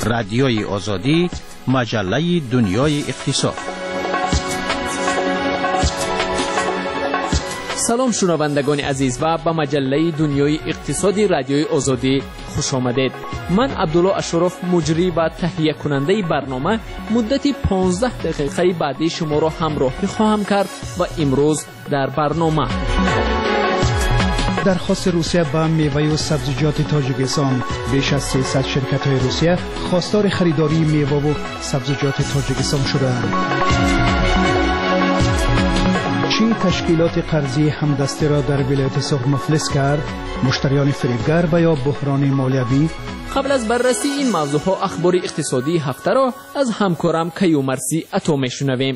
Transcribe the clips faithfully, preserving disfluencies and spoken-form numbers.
رادیوی آزادی، مجله دنیای اقتصاد. سلام شنوندگان عزیز و به مجله دنیای اقتصادی رادیوی آزادی خوش آمدید. من عبدالله اشرف مجری و تهیه کننده برنامه مدت پانزده دقیقه بعدی شما را همراهی خواهم کرد و امروز در برنامه درخواست روسیه به میوه و سبزیجات تاجیکستان. بیش از سیصد شرکت های روسیه خواستار خریداری میوه و سبزیجات تاجیکستان شدند. چین تشکیلات قرضی همدستی را در ولایت سرخ مفلس کرد. مشتریان فریبگر و یا بحران مالیوی. قبل از بررسی این موضوع ها اخبار اقتصادی هفته را از همکارم کیومرثی عطا میشنویم.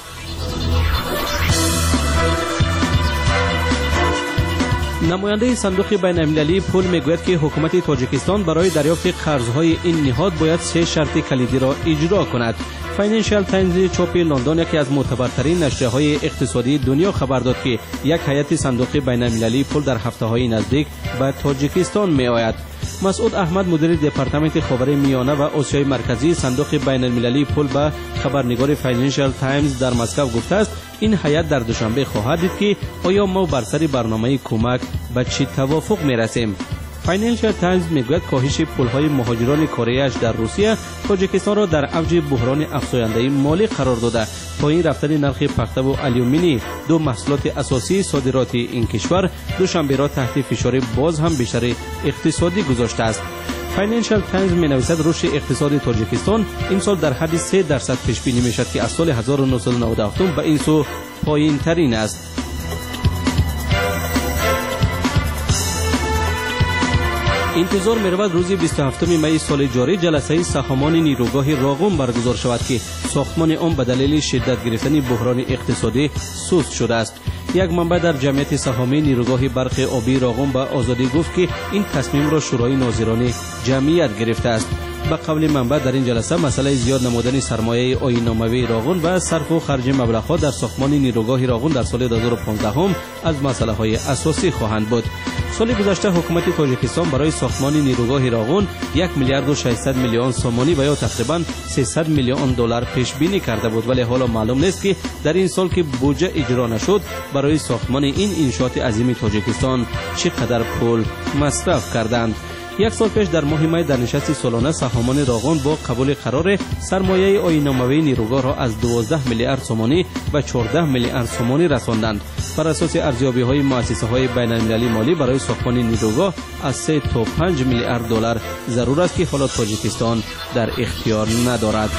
نماینده صندوق بین المللی پول میگوید که حکومت تاجیکستان برای دریافت قرضهای این نهاد باید سه شرط کلیدی را اجرا کند. فاینانشال تایمز چاپ لندن یکی از معتبرترین نشریه‌های اقتصادی دنیا خبر داد که یک هیئت صندوق بین المللی پول در هفته‌های نزدیک به تاجیکستان می‌آید. مسعود احمد مدیر دپارتمنت خاور میانه و آسیای مرکزی صندوق بین المللی پول به خبرنگار فاینانشال تایمز در مسکو گفته است این هیئت در دوشنبه خواهد دید که آیا ما بر سر برنامه کمک به چه توافق می‌رسیم. فاینانشال تایمز میگوید کاهش پول‌های مهاجران کره در روسیه تاجیکستان را در اوج بحران افزاینده مالی قرار داده. پایین رفتن نرخ پخته و آلومینی دو محصولات اساسی صادرات این کشور دوشنبه را تحت فشار باز هم بیشتر اقتصادی گذاشته است. فاینانشال تایمز می‌نویسد رشد اقتصاد تاجیکستان این سال در حد سه درصد پیش بینی می‌شود که از سال هزار و نهصد و نود و هفت به این سو پایین‌ترین است. انتظار می‌رود روز بیست و هفتم می سال جاری جلسه سهامان نیروگاه راغون برگزار شود که ساختمان آن به دلیل شدت گرفتن بحران اقتصادی سست شده است. یک منبع در جمعیت سهامی نیروگاه برق آبی راغون به آزادی گفت که این تصمیم را شورای ناظران جمعیت گرفته است. به قول منبع در این جلسه مسئله زیاد نمودن سرمایه آیین‌ناموی راغون و صرف و خرج مبلغ‌ها در ساختمان نیروگاه راغون در سال دو هزار و پانزده از مسائل اساسی خواهند بود. سال گذشته حکومت تاجیکستان برای ساختمان نیروگاه راغون یک میلیارد و ششصد میلیون سومانی و یا تقریباً سیصد میلیون دلار پیش بینی کرده بود، ولی حالا معلوم نیست که در این سال که بودجه اجرا نشد برای ساختمان این انشاءات عظیم تاجیکستان چقدر پول مصرف کردند. یک سال پیش در ماه می در نشست سالانه سهامان راغون با قبول قرار سرمایه آیین‌ناموی نیروگاه را از دوازده میلیارد سومانی به چهارده میلیارد سومانی رساندند. بر اساس ارزیابی‌های مؤسسه‌های بین‌المللی مالی برای ساختمان نیروگاه از سه تا پنج میلیارد دلار ضرور است که حالا تاجیکستان در اختیار ندارد.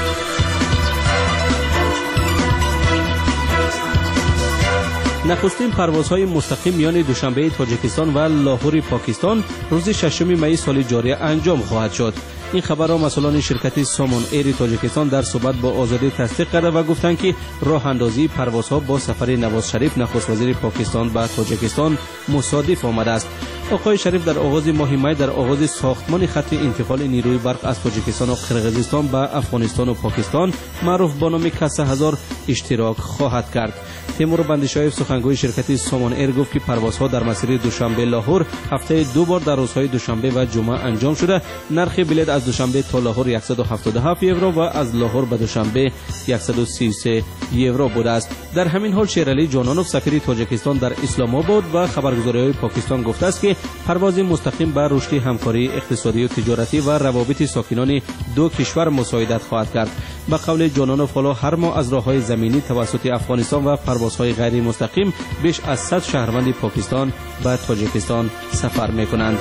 نخستین پروازهای مستقیم میان دوشنبه تاجیکستان و لاهور پاکستان روز ششم می سال جاری انجام خواهد شد. این خبر را مسئولان شرکت سامون ایر تاجیکستان در صحبت با آزادی تصدیق کرده و گفتند که راه اندازی پروازها با سفر نواز شریف نخست وزیر پاکستان به تاجیکستان مصادف آمده است. آقای شریف در آغاز ماه می در آغاز ساختمان خط انتقال نیروی برق از تاجیکستان و قرقیزستان به افغانستان و پاکستان معروف با نام کسه هزار اشتراک خواهد کرد. تیمور بندیشایف سخنگوی شرکت سامون ایر گفت که پروازها در مسیر دوشنبه لاهور هفته دو بار در روزهای دوشنبه و جمعه انجام شده. نرخ بلیط از دوشنبه تا لاهور صد و هفتاد و هفت یورو و از لاهور به دوشنبه صد و سی و سه یورو بوده است. در همین حال شیرعلی جانانوف سفیر تاجیکستان در اسلام آباد و خبرگزاری‌های پاکستان گفته است که پرواز مستقیم بر رشد همکاری اقتصادی و تجارتی و روابط ساکنان دو کشور مساعدت خواهد کرد. به قول جانانوف حالا هر ماه از راه‌های زمینی توسط افغانستان و پروازهای غیر مستقیم بیش از صد شهروند پاکستان به تاجیکستان سفر می‌کنند.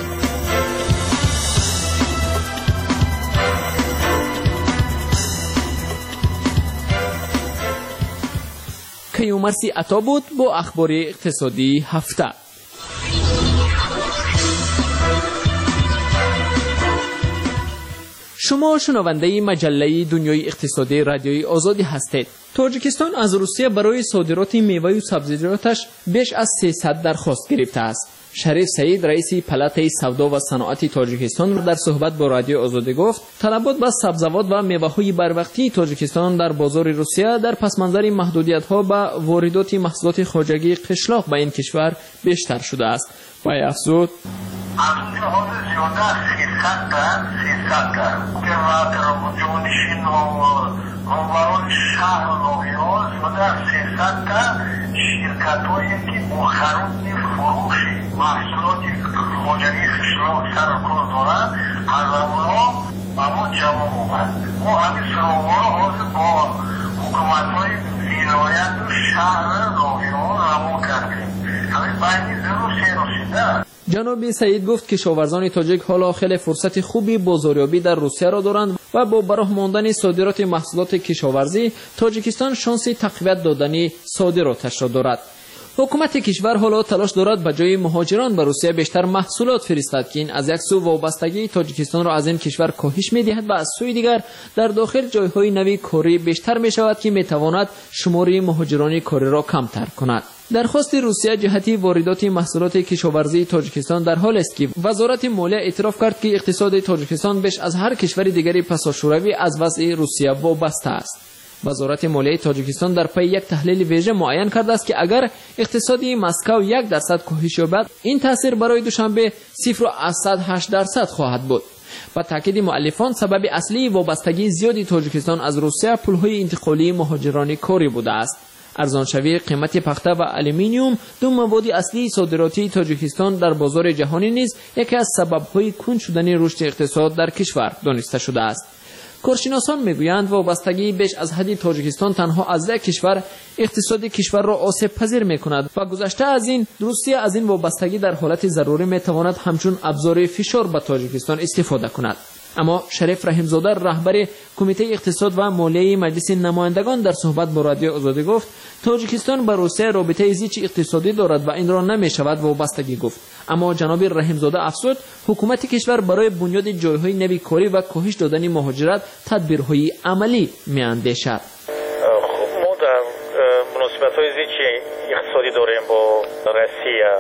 کیومرثی عطا بود با اخبار اقتصادی هفته. شما شنونده مجله دنیای اقتصادی رادیوی آزادی هستید. تاجیکستان از روسیه برای صادرات میوه و سبزیجاتش بیش از سیصد درخواست گرفته است. شریف سعید رئیس پلات سودا و صنعت تاجیکستان در صحبت با رادیو آزادی گفت طلبات به سبزیجات و میوه‌های بروقتی تاجیکستان در بازار روسیه در پس منظر محدودیت‌ها به واردات محصولات خارجی قشلاق به این کشور بیشتر شده است. و افزود از اونجا حاضر زیاده سیصد تا سیصد تا که وقت جانشین و روبران شهر و نویاز زیاده سیصد تا شرکت هایی که مخرون فروشی محصولات مجری خشلاق سر کل دارن از اونا اما جواب اومد ما همین سراغا حاضر با حکومت های ولایت و شهر نویاز رمون کردیم همین بینی زیرو سه رسیده. جناب سعید گفت که کشاورزان تاجیک حالا خیلی فرصت خوبی بازاریابی در روسیه را دارند و با براه ماندن صادرات محصولات کشاورزی تاجیکستان شانس تقویت دادن صادراتش را دارد. حکومت کشور حالا تلاش دارد به جای مهاجران به روسیه بیشتر محصولات فرستد که این از یک سو وابستگی تاجیکستان را از این کشور کاهش می‌دهد و از سوی دیگر در داخل جایهای نوی کاری بیشتر می‌شود که می‌تواند شمار مهاجران کاری را کمتر کند. درخواست روسیه جهتی واردات محصولات کشاورزی تاجیکستان در حال است که وزارت مالیه اعتراف کرد که اقتصاد تاجیکستان بیش از هر کشور دیگری پساشوروی از وضع روسیه وابسته است. وزارت مالیه تاجیکستان در پی یک تحلیل ویژه معین کرده است که اگر اقتصادی مسکو یک درصد کاهش یابد این تاثیر برای دوشنبه صفر و هشت درصد خواهد بود. با تاکید مؤلفان سبب اصلی وابستگی زیادی تاجیکستان از روسیه پولهای انتقالی مهاجران کاری بوده است. ارزانشوی قیمت پخته و آلومینیوم دو مواد اصلی صادراتی تاجیکستان در بازار جهانی نیز یکی از سبب‌های کند شدن رشد اقتصاد در کشور دانسته شده است. کارشناسان میگویند وابستگی بیش از حد تاجیکستان تنها از یک کشور اقتصاد کشور را آسیب پذیر میکند و گذشته از این روسیه از این وابستگی در حالت ضروری میتواند همچون ابزار فشار به تاجیکستان استفاده کند. اما شریف رحیمزاده رهبر کمیته اقتصاد و مالیه مجلس نمایندگان در صحبت با رادیو آزادی گفت تاجیکستان با روسیه رابطه زیچ اقتصادی دارد و این را نمیشود وابستگی گفت. اما جناب رحیمزاده افزود حکومت کشور برای بنیاد جایهای نوی کاری و کاهش دادن مهاجرت تدبیرهای عملی میاندیشد. ما در مناسبت‌های زیچ اقتصادی داریم با روسیه.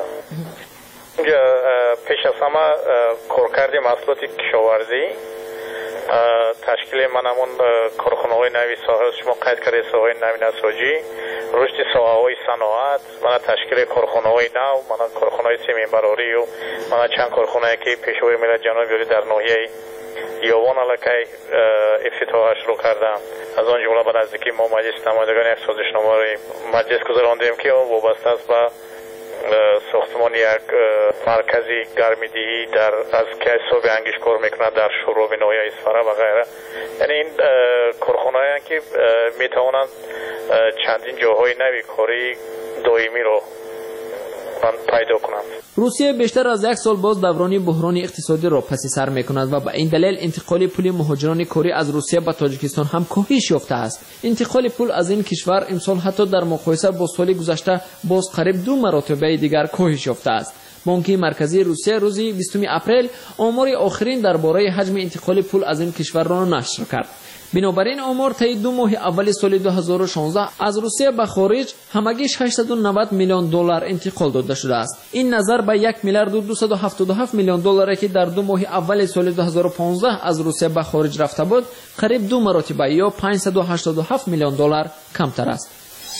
پیش از همه کارکرد محصولات کشاورزی تشکیل منمون کارخانه‌های نوی ساحل شما قید کرده ساحل نوی نساجی رشد ساحه‌های صنعت من تشکیل کارخانه‌های نو من کارخانه‌های سیمین براری و من چند کارخانه‌ای که پیشوای ملت جنوب یوری در ناحیه یوان علاقه افتتاحش رو کردم. از آن جمله به نزدیکی ما مجلس نمایندگان یک سازشنامه مجلس گذراندیم که وابسته است به ساختمان یک مرکزی گرمیدهی در از که حساب انگیش کار میکنه در شروع ناحیه اصفهان و غیره. یعنی این کارخانه‌ای که میتوانند چندین جاهای نوی کاری دائمی رو پیدا کنند. روسیه بیشتر از یک سال باز دوران بحران اقتصادی را پس سر میکند و به این دلیل انتقال پول مهاجران کاری از روسیه به تاجیکستان هم کاهش یافته است. انتقال پول از این کشور امسال حتی در مقایسه با سال گذشته باز قریب دو مرتبه دیگر کاهش یافته است. بانک مرکزی روسیه روز بیستم اپریل آمار آخرین درباره حجم انتقال پول از این کشور را نشر کرد. بنابراین آمار طی دو ماه اول سال دو هزار و شانزده از روسیه به خارج همگی ششصد و نود میلیون دلار انتقال داده شده است. این نظر به یک میلیارد و دویست و هفتاد و هفت میلیون دلاری که در دو ماه اول سال دو هزار و پانزده از روسیه به خارج رفته بود قریب دو مرتبه یا پانصد و هشتاد و هفت میلیون دلار کمتر است.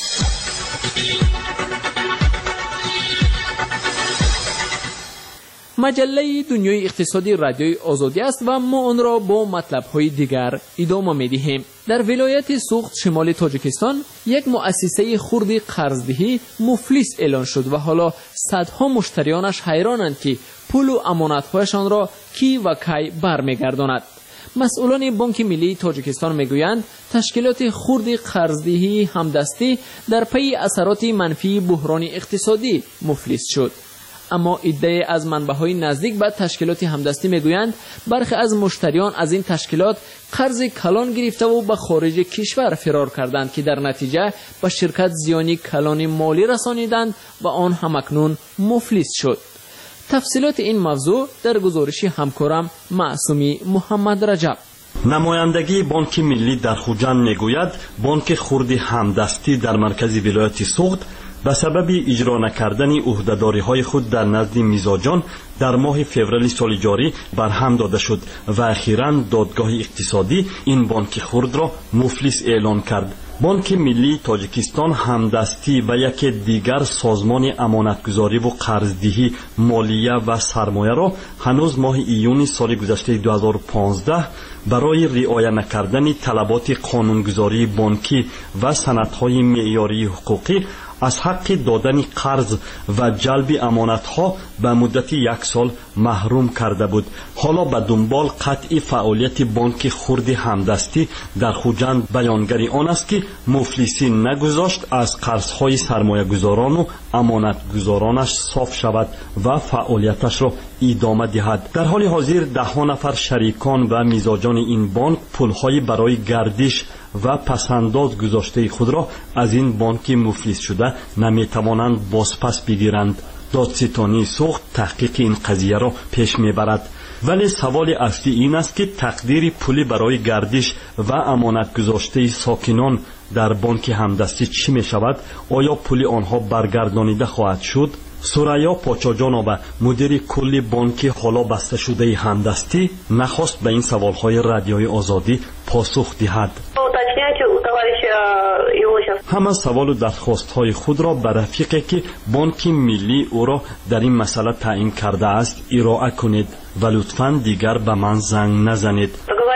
مجله دنیای اقتصادی رادیوی آزادی است و ما آن را با مطلب‌های دیگر ادامه می‌دهیم. در ولایت سوخت شمال تاجیکستان یک مؤسسه خردی قرضدهی مفلس اعلان شد و حالا صدها مشتریانش حیرانند که پول و امانت‌هایشان را کی و کی برمیگرداند. مسئولان بانک ملی تاجیکستان میگویند تشکیلات خردی قرضدهی همدستی در پی اثرات منفی بحران اقتصادی مفلس شد. اما ادعای از منبع‌های نزدیک به تشکیلات همدستی میگویند برخی از مشتریان از این تشکیلات قرض کلان گرفته و به خارج کشور فرار کردند که در نتیجه به شرکت زیانی کلان مالی رسانیدند و آن همکنون مفلس شد. تفصیلات این موضوع در گزارش همکارم معصومی محمد رجب. نمایندگی بانک ملی در خوجند میگوید بانک خردی همدستی در مرکز ولایت سوخت به سبب اجرا نکردن عهده‌داری‌های خود در نزد میزاجان در ماه فوریه سال جاری برهم داده شد و اخیراً دادگاه اقتصادی این بانک خرد را مفلس اعلان کرد. بانک ملی تاجیکستان همدستی و یک دیگر سازمان امانتگذاری و قرضدهی مالیه و سرمایه را هنوز ماه ایون سال گذشته دو هزار و پانزده برای رعایت نکردن طلبات قانونگذاری بانکی و سندهای معیاری حقوقی از حق دادن قرض و جلب امانتها به مدت یک سال محروم کرده بود. حالا به دنبال قطع فعالیت بانک خرد همدستی در خوجند بیانگری آن است که مفلسی نگذاشت از قرضهای سرمایه گذاران و امانتگذارانش صاف شود و فعالیتش را ادامه دهد. در حال حاضر ده ها نفر شریکان و میزاجان این بانک پولهای برای گردش و پسنداز گذاشته خود را از این بانک مفلس شده نمیتوانند بازپس بگیرند. دادستانی سوخت تحقیق این قضیه را پیش میبرد. ولی سوال اصلی این است که تقدیر پولی برای گردش و امانت گذاشته ساکنان در بانک همدستی چی می شود؟ آیا پولی آنها برگردانیده خواهد شد؟ سوریا پاچاجانوبا مدیر کلی بانک حالا بسته شده همدستی نخواست به این سوالهای رادیوی آزادی پاسخ دهد. همه سوال و درخواست‌های خود را به رفیقی که بانک ملی او را در این مسئله تعیین کرده است ارائه کنید و لطفاً دیگر به من زنگ نزنید.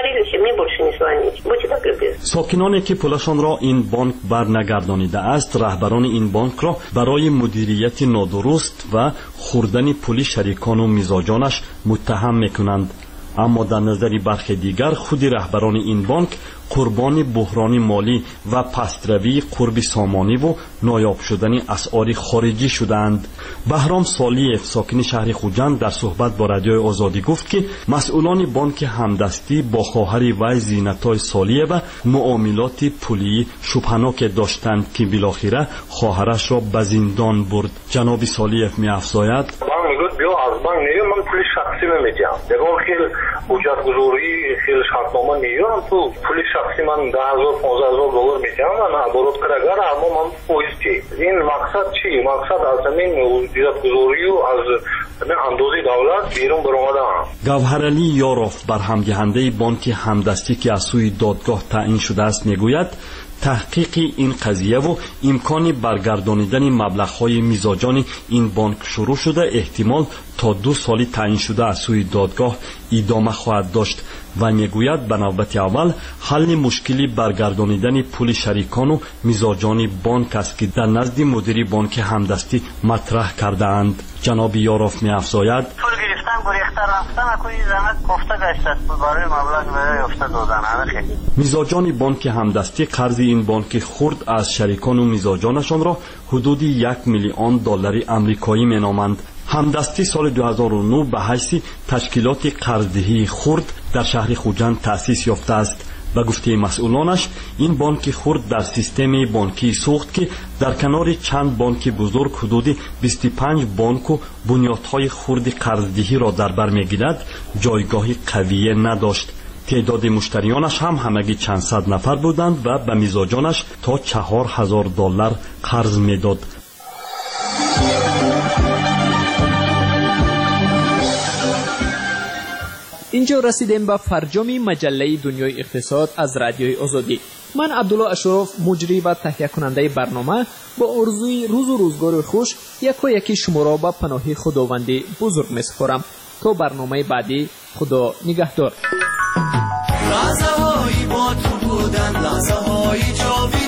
ساکنانی که پولشان را این بانک برنگردانیده است رهبران این بانک را برای مدیریت نادرست و خوردن پول شریکان و میزاجانش متهم میکنند. اما در نظر برخی دیگر خود رهبران این بانک قربانی بحران مالی و پستروی قرب سامانی و نایاب شدن اسعار خارجی شدند. بهرام سالیف ساکن شهر خوجند در صحبت با رادیوی آزادی گفت که مسئولان بانک همدستی با خواهر وی زینتای سالیه و معاملات پولی شبهناک داشتند که بالاخره خواهرش را به زندان برد. جناب سالیف می افزاید بیا از بانک نگیر من پول شخصی نمیدم دیگه خیلی اجرت گذاری خیلی شرطنامه میگیرم تو پول شخصی من ده هزار پانزده هزار دلار میدم من عبارت کرگر اما من پویستی این مقصد چی؟ مقصد از این اجرت گذاری و از اندازه دولت بیرون برآمدن. گوهرعلی یاروف برهمدهنده بانک همدستی که از سوی دادگاه تعیین شده است میگوید تحقیق این قضیه و امکان برگردانیدن مبلغ‌های میزاجان این بانک شروع شده احتمال تا دو سالی تعیین شده از سوی دادگاه ادامه خواهد داشت و میگوید به نوبت اول حل مشکلی برگردانیدن پول شریکان و میزاجان بانک است که در نزد مدیر بانک همدستی مطرح کرده اند. جناب یاروف می‌افزاید گریخته رفتن کوی زحمت گفته گشت برای مبلغ برای افته دادن. میزاجان بانک همدستی قرض این بانک خرد از شریکان و میزاجانشان را حدود یک میلیون دلار آمریکایی مینامند. همدستی سال دو هزار و نه به حیث تشکیلات قرضدهی خرد در شهر خوجند تأسیس یافته است. و گفته مسئولانش این بانک خرد در سیستم بانکی سوخت که در کنار چند بانک بزرگ حدود بیست و پنج بانک و بنیادهای خرد قرضدهی را در بر میگیرد جایگاهی قویه نداشت. تعداد مشتریانش هم همگی چند صد نفر بودند و به میزاجانش تا چهار هزار دلار قرض میداد. اینجا رسیدیم به فرجام مجله دنیای اقتصاد از رادیوی آزادی. من عبدالله اشرف مجری و تهیه کننده برنامه با آرزوی روز و روزگار خوش یک و یکی شما را به پناه خداوندی بزرگ می‌سپارم. تا برنامه بعدی خدا نگهدار. لحظه هایی با تو بودن لحظه هایی جاوی